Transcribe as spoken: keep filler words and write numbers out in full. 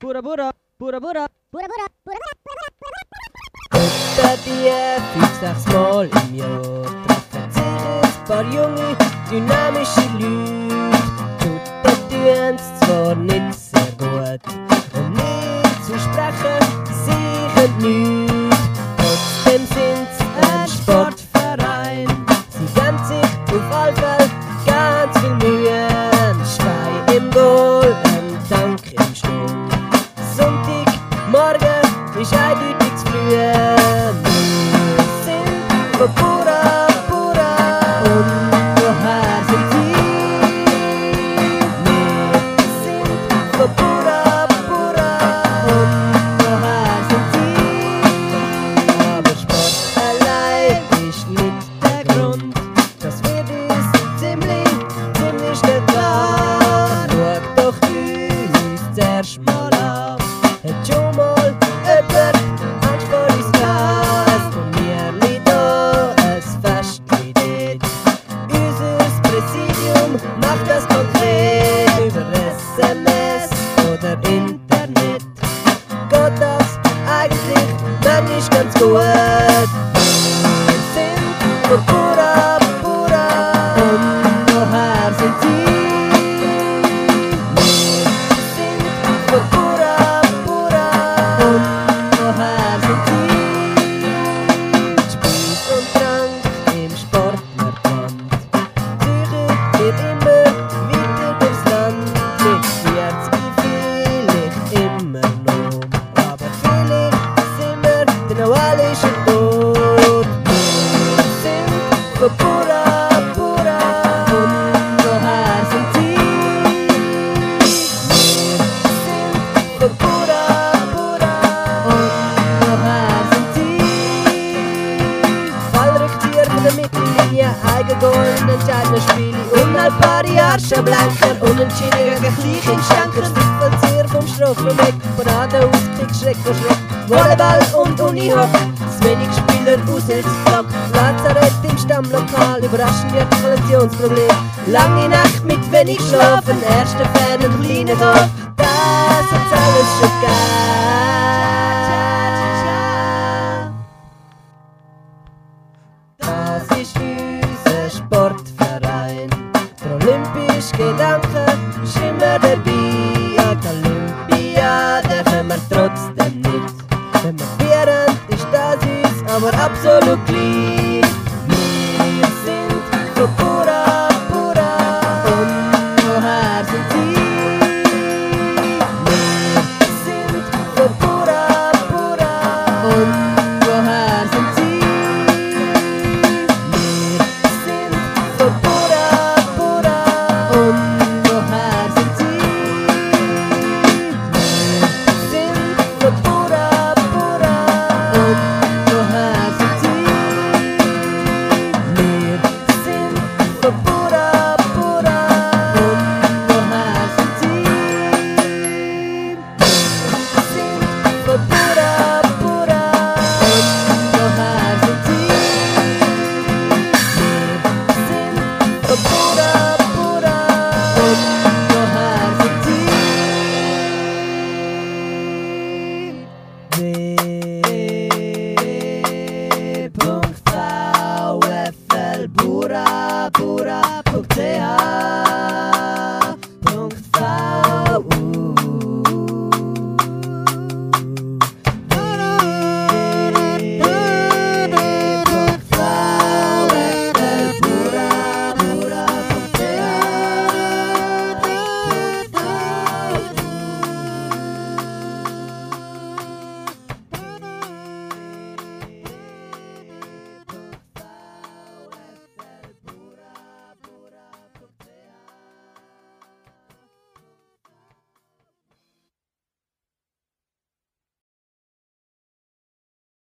Pura Pura, Pura Pura, Pura Pura, Pura Etwa die fünf, sechs Mal im Jahr treffen sich ein paar junge, dynamische Leute. Tut tun's zwar nicht sehr gut, um nicht zu sprechen, sie können nichts. Trotzdem sind's ein Sportverein, sie geben sich auf alle Fälle ganz viel Mühe. Ein Stein im Goal, ein Tank im Sturm. Sonntagmorgen ist eindeutig zu früh. Wir sind von Pura Pura und woher sind sie? Wir sind von Pura Pura und woher sind sie? Aber Sport allein ist nicht der Grund, das wird uns ziemlich, ziemlich schnell klar. Schau doch uns zuerst mal an, hat schon mal jemand Angst vor uns gehabt? Und wir liegen da ein Festli dort. Unser Präsidium macht das konkret über S M S oder Internet. Geht das eigentlich manchmal ganz gut? Wir sind von Pura Pura und woher sind sie? Wir sind von Pura Pura und woher sind sie? Speis und Trank im Sportverband. Zürich wird immer weiter durchs Land. Mit vierzig vielleicht immer noch, aber vielleicht sind wir dann auch alle schon tot. Wir sind von Pura Pura und woher sind sie? Wir sind von Pura Pura und woher sind sie? Fallrücktier von der Mittellinie, Eigengoal in entscheidenden Spielen. Unhaltbare Arschablenker, unentschieden gegen Kleinkindschenker. Stiefvollzieher vom Strafraum, Parade, Auskick, Schreck vor Schreck. Volleyball und Unihock, zu wenig Spieler, Aushilfsblock. Lazarett im Stammlokal, überraschende Artikulationsproblem. Lange Nacht mit wenig Schlafen, erste Fan und kleiner Golf. Das hat's alles schon gegeben.